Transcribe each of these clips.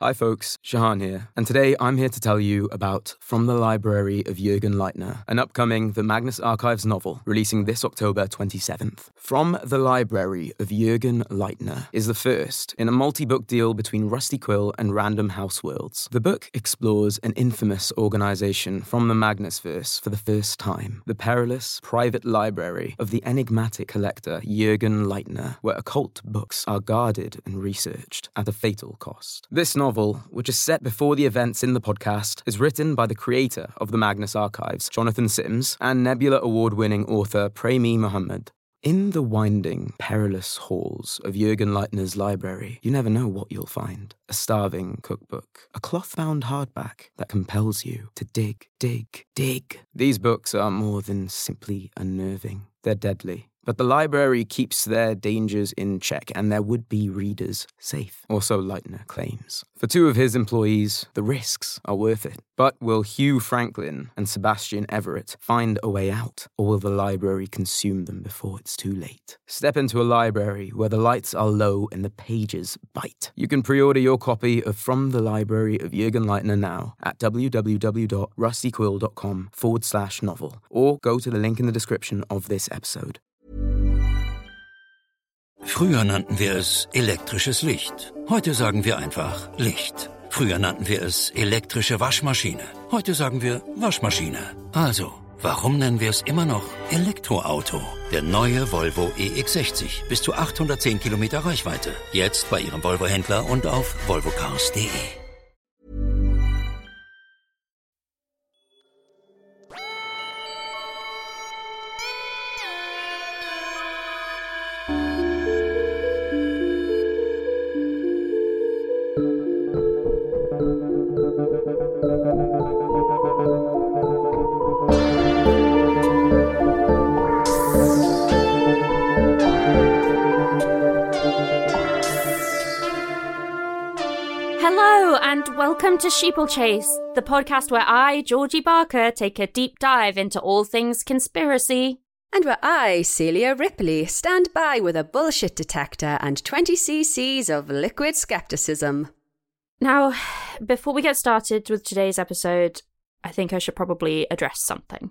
Hi folks, Shahan here, and today I'm here to tell you about From the Library of Jürgen Leitner, an upcoming The Magnus Archives novel releasing this October 27th. From the Library of Jürgen Leitner is the first in a multi-book deal between Rusty Quill and Random House Worlds. The book explores an infamous organization from the Magnusverse for the first time, the perilous private library of the enigmatic collector Jürgen Leitner, where occult books are guarded and researched at a fatal cost. This novel, which is set before the events in the podcast, is written by the creator of the Magnus Archives, Jonathan Sims, and Nebula Award-winning author Premi Muhammad. In the winding, perilous halls of Jürgen Leitner's library, you never know what you'll find. A starving cookbook, a cloth-bound hardback that compels you to dig, dig, dig. These books are more than simply unnerving. They're deadly. But the library keeps their dangers in check and their would-be readers safe, or so Leitner claims. For two of his employees, the risks are worth it. But will Hugh Franklin and Sebastian Everett find a way out, or will the library consume them before it's too late? Step into a library where the lights are low and the pages bite. You can pre-order your copy of From the Library of Jürgen Leitner now at www.rustyquill.com/novel, or go to the link in the description of this episode. Früher nannten wir es elektrisches Licht. Heute sagen wir einfach Licht. Früher nannten wir es elektrische Waschmaschine. Heute sagen wir Waschmaschine. Also, warum nennen wir es immer noch Elektroauto? Der neue Volvo EX60. Bis zu 810 Kilometer Reichweite. Jetzt bei Ihrem Volvo-Händler und auf volvocars.de. Hello and welcome to Sheeplechase, the podcast where I, Georgie Barker, take a deep dive into all things conspiracy. And where I, Celia Ripley, stand by with a bullshit detector and 20 cc's of liquid skepticism. Now, before we get started with today's episode, I think I should probably address something.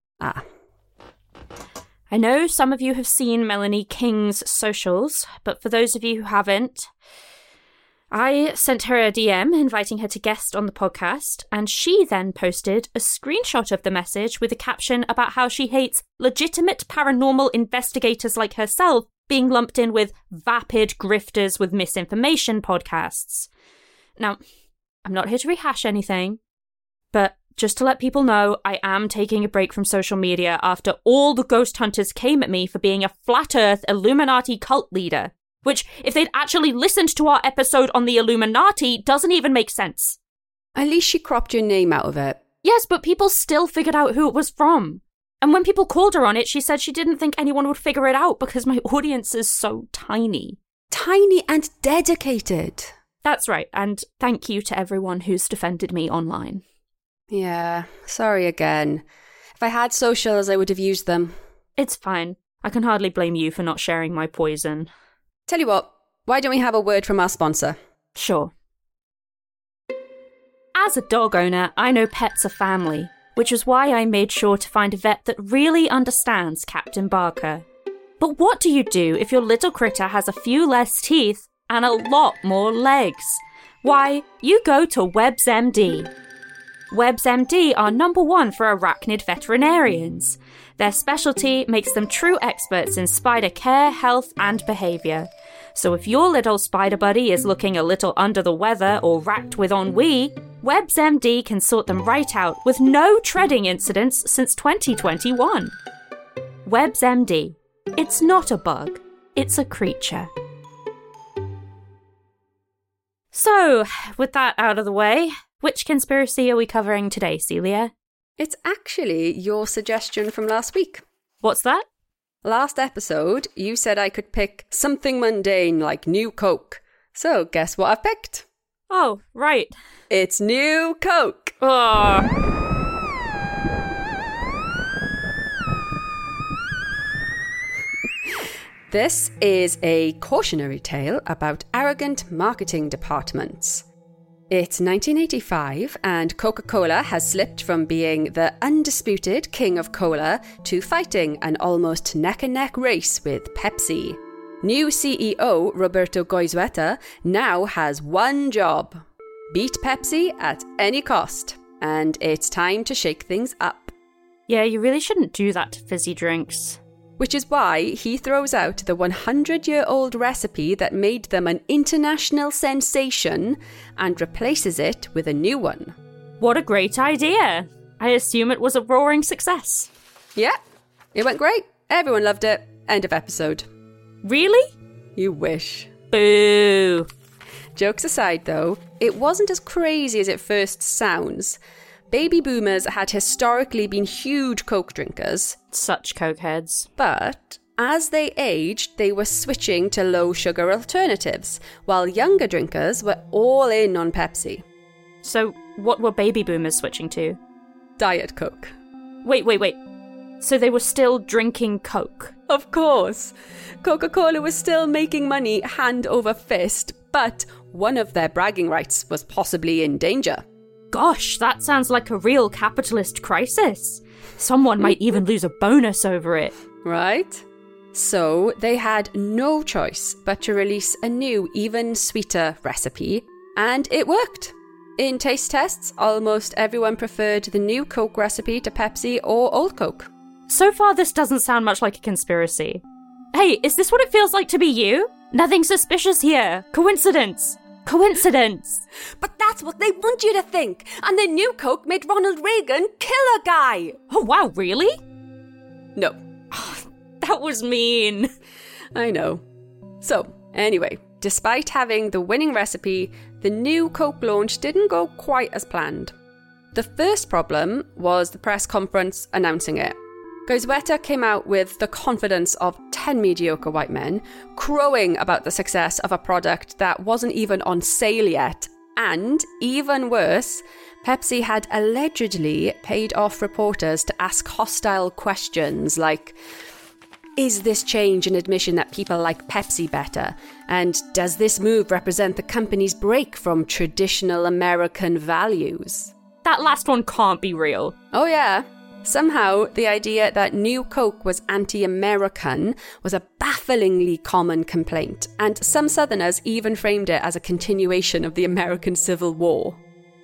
I know some of you have seen Melanie King's socials, but for those of you who haven't, I sent her a DM inviting her to guest on the podcast, and she then posted a screenshot of the message with a caption about how she hates legitimate paranormal investigators like herself being lumped in with vapid grifters with misinformation podcasts. Now, I'm not here to rehash anything, but just to let people know, I am taking a break from social media after all the ghost hunters came at me for being a flat earth Illuminati cult leader. Which, if they'd actually listened to our episode on the Illuminati, doesn't even make sense. At least she cropped your name out of it. Yes, but people still figured out who it was from. And when people called her on it, she said she didn't think anyone would figure it out because my audience is so tiny. Tiny and dedicated. That's right, and thank you to everyone who's defended me online. Yeah, sorry again. If I had socials, I would have used them. It's fine. I can hardly blame you for not sharing my poison. Tell you what, why don't we have a word from our sponsor? Sure. As a dog owner, I know pets are family, which is why I made sure to find a vet that really understands Captain Barker. But what do you do if your little critter has a few less teeth and a lot more legs? Why, you go to WebsMD. WebsMD are #1 for arachnid veterinarians. Their specialty makes them true experts in spider care, health, and behaviour. So if your little spider buddy is looking a little under the weather or racked with ennui, WebsMD can sort them right out with no treading incidents since 2021. WebsMD. It's not a bug, it's a creature. So, with that out of the way, which conspiracy are we covering today, Celia? It's actually your suggestion from last week. What's that? Last episode, you said I could pick something mundane like New Coke. So, guess what I've picked? Oh, right. It's New Coke. Oh. This is a cautionary tale about arrogant marketing departments. It's 1985 and Coca-Cola has slipped from being the undisputed king of cola to fighting an almost neck-and-neck race with Pepsi. New CEO Roberto Goizueta now has one job: beat Pepsi at any cost. And it's time to shake things up. Yeah, you really shouldn't do that to fizzy drinks. Which is why he throws out the 100-year-old recipe that made them an international sensation and replaces it with a new one. What a great idea! I assume it was a roaring success. Yeah, it went great. Everyone loved it. End of episode. Really? You wish. Boo! Jokes aside, though, it wasn't as crazy as it first sounds. Baby boomers had historically been huge Coke drinkers. Such cokeheads. But as they aged, they were switching to low-sugar alternatives, while younger drinkers were all in on Pepsi. So, what were baby boomers switching to? Diet Coke. Wait. So they were still drinking Coke? Of course. Coca-Cola was still making money hand over fist, but one of their bragging rights was possibly in danger. Gosh, that sounds like a real capitalist crisis. Someone might even lose a bonus over it. Right? So they had no choice but to release a new, even sweeter recipe, and it worked. In taste tests, almost everyone preferred the new Coke recipe to Pepsi or Old Coke. So far, this doesn't sound much like a conspiracy. Hey, is this what it feels like to be you? Nothing suspicious here. Coincidence. But that's what they want you to think. And the new Coke made Ronald Reagan kill a guy. Oh, wow, really? No. That was mean. I know. So, anyway, despite having the winning recipe, the new Coke launch didn't go quite as planned. The first problem was the press conference announcing it. Goizueta came out with the confidence of 10 mediocre white men, crowing about the success of a product that wasn't even on sale yet. And, even worse, Pepsi had allegedly paid off reporters to ask hostile questions like, is this change an admission that people like Pepsi better? And does this move represent the company's break from traditional American values? That last one can't be real. Oh yeah. Somehow, the idea that New Coke was anti-American was a bafflingly common complaint, and some Southerners even framed it as a continuation of the American Civil War.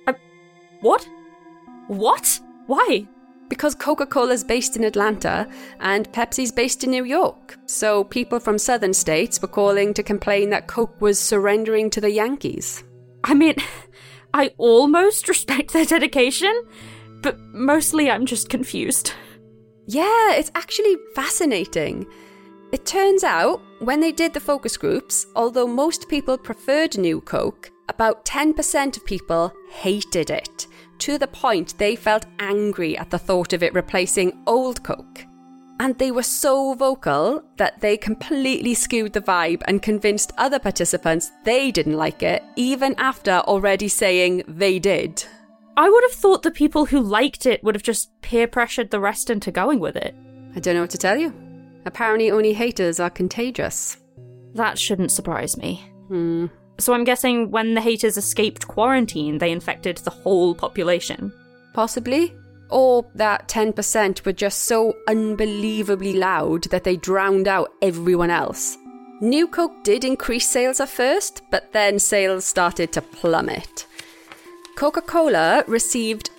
What? What? Why? Because Coca-Cola's based in Atlanta, and Pepsi's based in New York, so people from southern states were calling to complain that Coke was surrendering to the Yankees. I mean, I almost respect their dedication, but mostly I'm just confused. Yeah, it's actually fascinating. It turns out, when they did the focus groups, although most people preferred New Coke, about 10% of people hated it, to the point they felt angry at the thought of it replacing Old Coke. And they were so vocal that they completely skewed the vibe and convinced other participants they didn't like it, even after already saying they did. I would have thought the people who liked it would have just peer pressured the rest into going with it. I don't know what to tell you. Apparently only haters are contagious. That shouldn't surprise me. So I'm guessing when the haters escaped quarantine, they infected the whole population. Possibly. Or that 10% were just so unbelievably loud that they drowned out everyone else. New Coke did increase sales at first, but then sales started to plummet. Coca-Cola received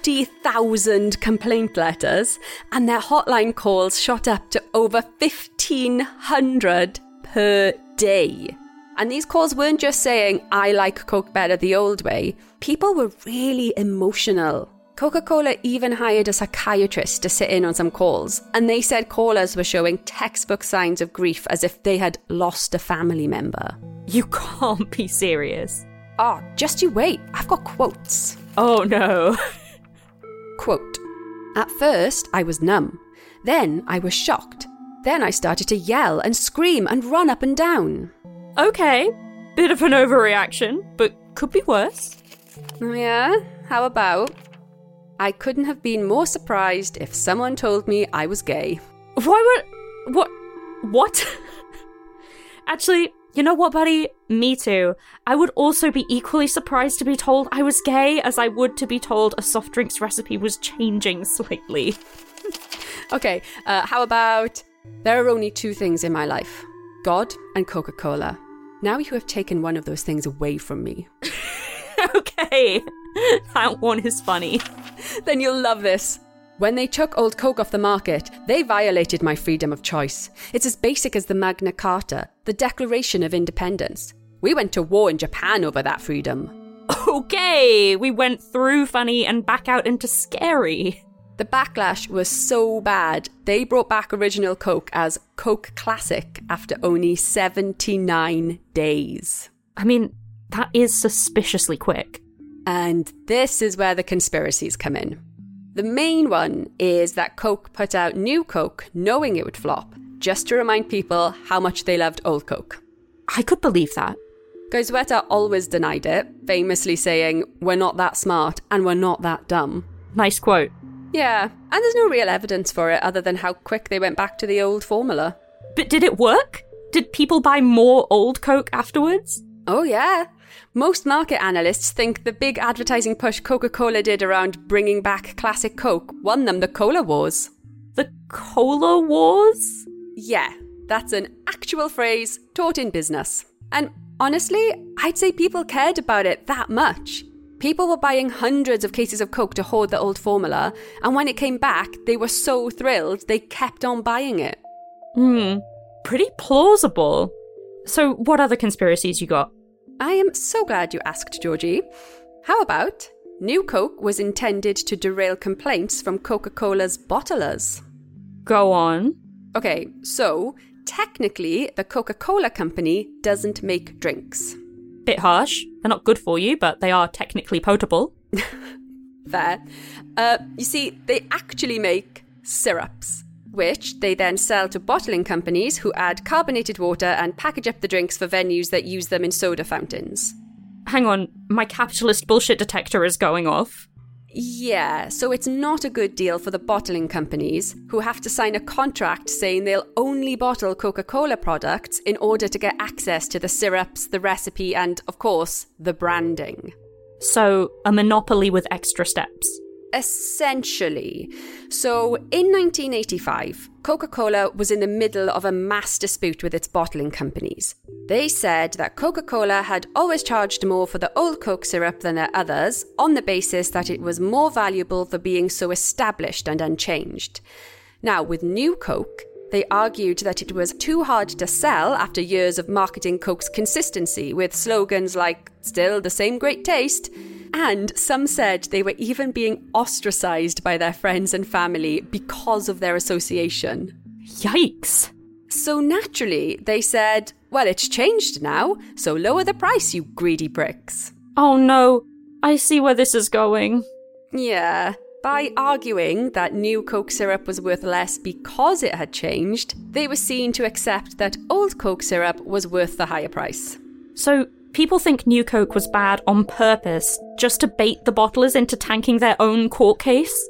40,000 complaint letters, and their hotline calls shot up to over 1,500 per day. And these calls weren't just saying, I like Coke better the old way. People were really emotional. Coca-Cola even hired a psychiatrist to sit in on some calls, and they said callers were showing textbook signs of grief as if they had lost a family member. You can't be serious. Oh, just you wait. I've got quotes. Oh no. Quote, at first, I was numb. Then I was shocked. Then I started to yell and scream and run up and down. Okay, bit of an overreaction, but could be worse. Yeah, how about? I couldn't have been more surprised if someone told me I was gay. What? Actually, You know what, buddy? Me too. I would also be equally surprised to be told I was gay as I would to be told a soft drinks recipe was changing slightly. Okay, how about... There are only two things in my life. God and Coca-Cola. Now you have taken one of those things away from me. Okay, that one is funny. Then you'll love this. When they took old Coke off the market, they violated my freedom of choice. It's as basic as the Magna Carta, the Declaration of Independence. We went to war in Japan over that freedom. Okay, we went through funny and back out into scary. The backlash was so bad, they brought back original Coke as Coke Classic after only 79 days. I mean, that is suspiciously quick. And this is where the conspiracies come in. The main one is that Coke put out new Coke knowing it would flop, just to remind people how much they loved old Coke. I could believe that. Goizueta always denied it, famously saying, "We're not that smart and we're not that dumb." Nice quote. Yeah, and there's no real evidence for it other than how quick they went back to the old formula. But did it work? Did people buy more old Coke afterwards? Oh yeah. Most market analysts think the big advertising push Coca-Cola did around bringing back classic Coke won them the Cola Wars. The Cola Wars? Yeah, that's an actual phrase taught in business. And honestly, I'd say people cared about it that much. People were buying hundreds of cases of Coke to hoard the old formula, and when it came back, they were so thrilled they kept on buying it. Pretty plausible. So what other conspiracies you got? I am so glad you asked, Georgie. How about new Coke was intended to derail complaints from Coca-Cola's bottlers? Go on. Okay, so technically the Coca-Cola company doesn't make drinks. Bit harsh. They're not good for you, but they are technically potable. Fair. You see, they actually make syrups, which they then sell to bottling companies who add carbonated water and package up the drinks for venues that use them in soda fountains. Hang on, my capitalist bullshit detector is going off. Yeah, so it's not a good deal for the bottling companies who have to sign a contract saying they'll only bottle Coca-Cola products in order to get access to the syrups, the recipe, and, of course, the branding. So, a monopoly with extra steps. Essentially. So, in 1985, Coca-Cola was in the middle of a mass dispute with its bottling companies. They said that Coca-Cola had always charged more for the old Coke syrup than their others, on the basis that it was more valuable for being so established and unchanged. Now, with new Coke, they argued that it was too hard to sell after years of marketing Coke's consistency with slogans like, "Still the same great taste," and some said they were even being ostracized by their friends and family because of their association. Yikes. So naturally, they said, well, it's changed now, so lower the price, you greedy pricks. Oh no, I see where this is going. Yeah, by arguing that new Coke syrup was worth less because it had changed, they were seen to accept that old Coke syrup was worth the higher price. So, people think new Coke was bad on purpose, just to bait the bottlers into tanking their own court case?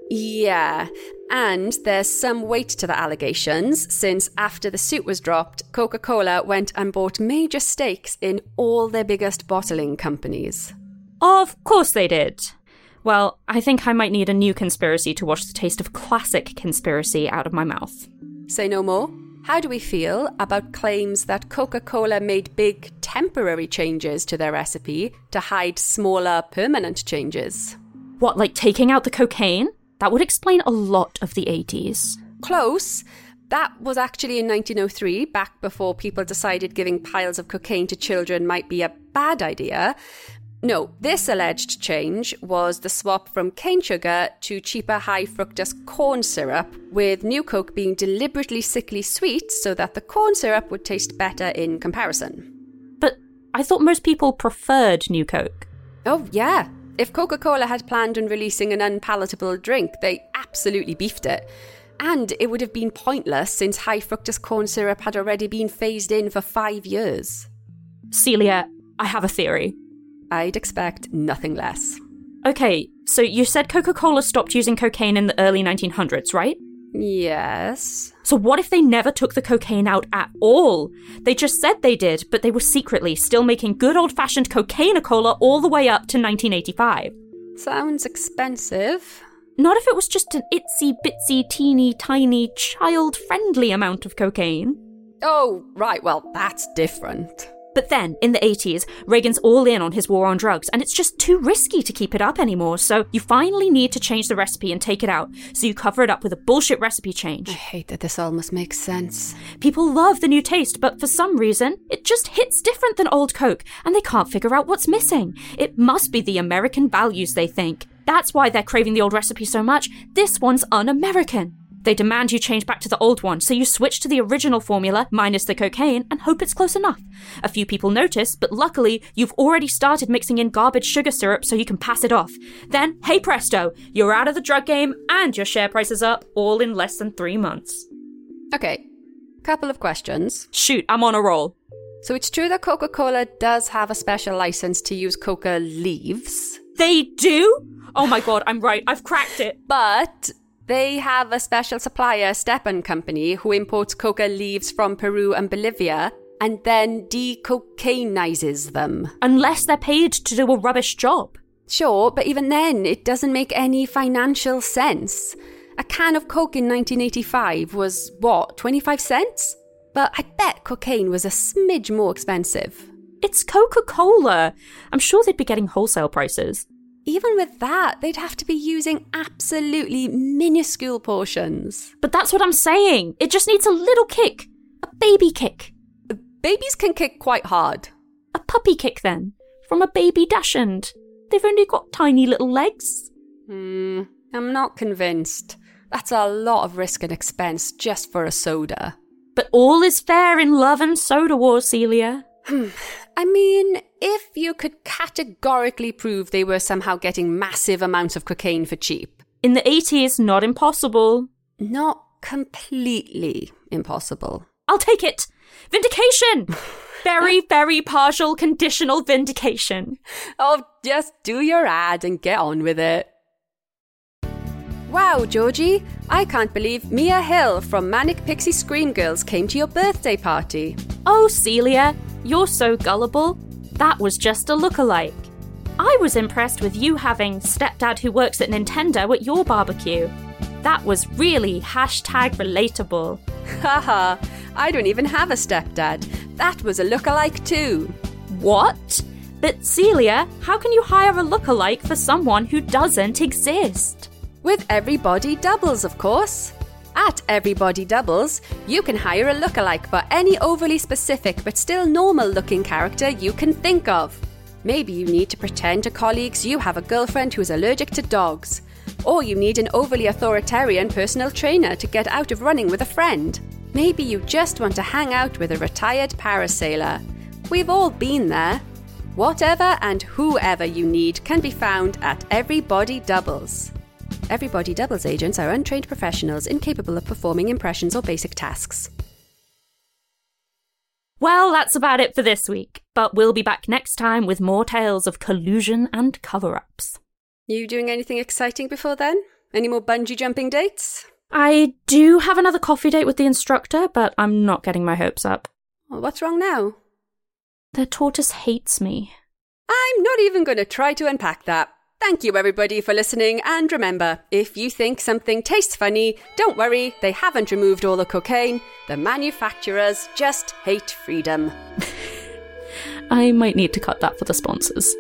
Yeah, and there's some weight to the allegations, since after the suit was dropped, Coca-Cola went and bought major stakes in all their biggest bottling companies. Of course they did. Well, I think I might need a new conspiracy to wash the taste of classic conspiracy out of my mouth. Say no more. How do we feel about claims that Coca-Cola made big temporary changes to their recipe to hide smaller permanent changes? What, like taking out the cocaine? That would explain a lot of the 80s. Close. That was actually in 1903, back before people decided giving piles of cocaine to children might be a bad idea. No, this alleged change was the swap from cane sugar to cheaper high fructose corn syrup, with new Coke being deliberately sickly sweet so that the corn syrup would taste better in comparison. But I thought most people preferred new Coke. Oh, yeah. If Coca-Cola had planned on releasing an unpalatable drink, they absolutely beefed it. And it would have been pointless since high fructose corn syrup had already been phased in for 5 years. Celia, I have a theory. I'd expect nothing less. Okay, so you said Coca-Cola stopped using cocaine in the early 1900s, right? Yes. So what if they never took the cocaine out at all? They just said they did, but they were secretly still making good old-fashioned cocaine-cola all the way up to 1985. Sounds expensive. Not if it was just an itsy-bitsy, teeny-tiny, child-friendly amount of cocaine. Oh, right, well, that's different. But then, in the 80s, Reagan's all in on his war on drugs, and it's just too risky to keep it up anymore, so you finally need to change the recipe and take it out, so you cover it up with a bullshit recipe change. I hate that this almost makes sense. People love the new taste, but for some reason, it just hits different than old Coke, and they can't figure out what's missing. It must be the American values, they think. That's why they're craving the old recipe so much. This one's un-American. They demand you change back to the old one, so you switch to the original formula, minus the cocaine, and hope it's close enough. A few people notice, but luckily, you've already started mixing in garbage sugar syrup so you can pass it off. Then, hey presto, you're out of the drug game, and your share price is up, all in less than 3 months. Okay, couple of questions. Shoot, I'm on a roll. So it's true that Coca-Cola does have a special license to use coca leaves? They do? Oh my god, I'm right, I've cracked it. But they have a special supplier, Stepan Company, who imports coca leaves from Peru and Bolivia and then decocainizes them. Unless they're paid to do a rubbish job. Sure, but even then, it doesn't make any financial sense. A can of Coke in 1985 was, 25 cents? But I bet cocaine was a smidge more expensive. It's Coca-Cola. I'm sure they'd be getting wholesale prices. Even with that, they'd have to be using absolutely minuscule portions. But that's what I'm saying. It just needs a little kick. A baby kick. Babies can kick quite hard. A puppy kick, then. From a baby dachshund. They've only got tiny little legs. I'm not convinced. That's a lot of risk and expense just for a soda. But all is fair in love and soda wars, Celia. I mean, if you could categorically prove they were somehow getting massive amounts of cocaine for cheap. In the 80s, not impossible. Not completely impossible. I'll take it. Vindication! Very, very partial conditional vindication. Oh, just do your ad and get on with it. Wow, Georgie, I can't believe Mia Hill from Manic Pixie Scream Girls came to your birthday party. Oh, Celia, you're so gullible. That was just a lookalike. I was impressed with you having stepdad who works at Nintendo at your barbecue. That was really #relatable. Haha, I don't even have a stepdad. That was a lookalike too. What? But Celia, how can you hire a lookalike for someone who doesn't exist? With Everybody Doubles, of course. At Everybody Doubles, you can hire a lookalike for any overly specific but still normal-looking character you can think of. Maybe you need to pretend to colleagues you have a girlfriend who's allergic to dogs. Or you need an overly authoritarian personal trainer to get out of running with a friend. Maybe you just want to hang out with a retired parasailer. We've all been there. Whatever and whoever you need can be found at Everybody Doubles. Everybody Doubles agents are untrained professionals incapable of performing impressions or basic tasks. Well, that's about it for this week, but we'll be back next time with more tales of collusion and cover-ups. You doing anything exciting before then? Any more bungee jumping dates? I do have another coffee date with the instructor, but I'm not getting my hopes up. Well, what's wrong now? The tortoise hates me. I'm not even going to try to unpack that. Thank you, everybody, for listening. And remember, if you think something tastes funny, don't worry, they haven't removed all the cocaine. The manufacturers just hate freedom. I might need to cut that for the sponsors.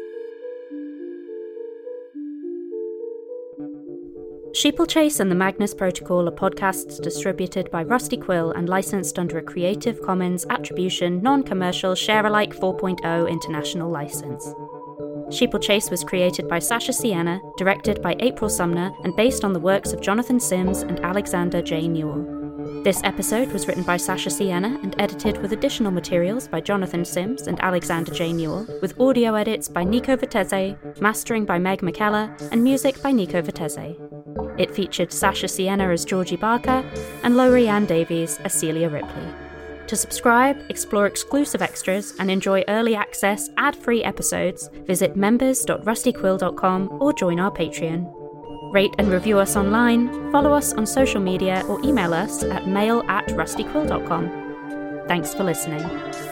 Sheeplechase and the Magnus Protocol are podcasts distributed by Rusty Quill and licensed under a Creative Commons Attribution Non-Commercial Share-alike 4.0 international license. Sheeplechase was created by Sasha Sienna, directed by April Sumner, and based on the works of Jonathan Sims and Alexander J. Newell. This episode was written by Sasha Sienna and edited with additional materials by Jonathan Sims and Alexander J. Newell, with audio edits by Nico Vitesse, mastering by Meg McKellar, and music by Nico Vitesse. It featured Sasha Sienna as Georgie Barker and Laurie Ann Davies as Celia Ripley. To subscribe, explore exclusive extras, and enjoy early access, ad-free episodes, visit members.rustyquill.com or join our Patreon. Rate and review us online, follow us on social media, or email us at mail@rustyquill.com. Thanks for listening.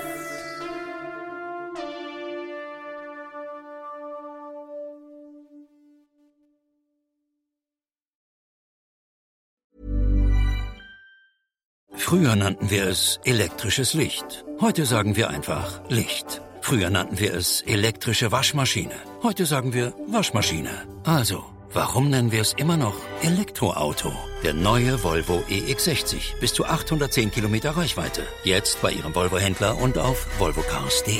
Früher nannten wir es elektrisches Licht. Heute sagen wir einfach Licht. Früher nannten wir es elektrische Waschmaschine. Heute sagen wir Waschmaschine. Also, warum nennen wir es immer noch Elektroauto? Der neue Volvo EX60. Bis zu 810 Kilometer Reichweite. Jetzt bei Ihrem Volvo-Händler und auf volvocars.de.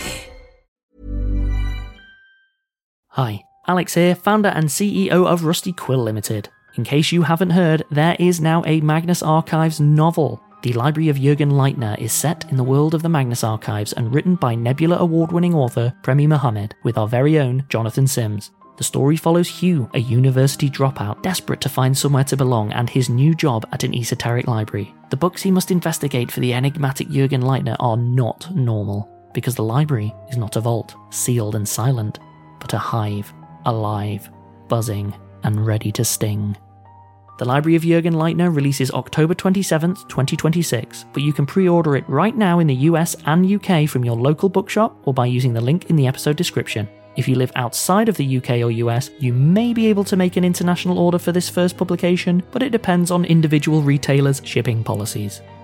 Hi, Alex here, founder and CEO of Rusty Quill Limited. In case you haven't heard, there is now a Magnus Archives novel. The Library of Jürgen Leitner is set in the world of the Magnus Archives and written by Nebula Award-winning author Premi Mohammed with our very own Jonathan Sims. The story follows Hugh, a university dropout desperate to find somewhere to belong, and his new job at an esoteric library. The books he must investigate for the enigmatic Jürgen Leitner are not normal, because the library is not a vault, sealed and silent, but a hive, alive, buzzing, and ready to sting. The Library of Jürgen Leitner releases October 27th, 2026, but you can pre-order it right now in the US and UK from your local bookshop or by using the link in the episode description. If you live outside of the UK or US, you may be able to make an international order for this first publication, but it depends on individual retailers' shipping policies.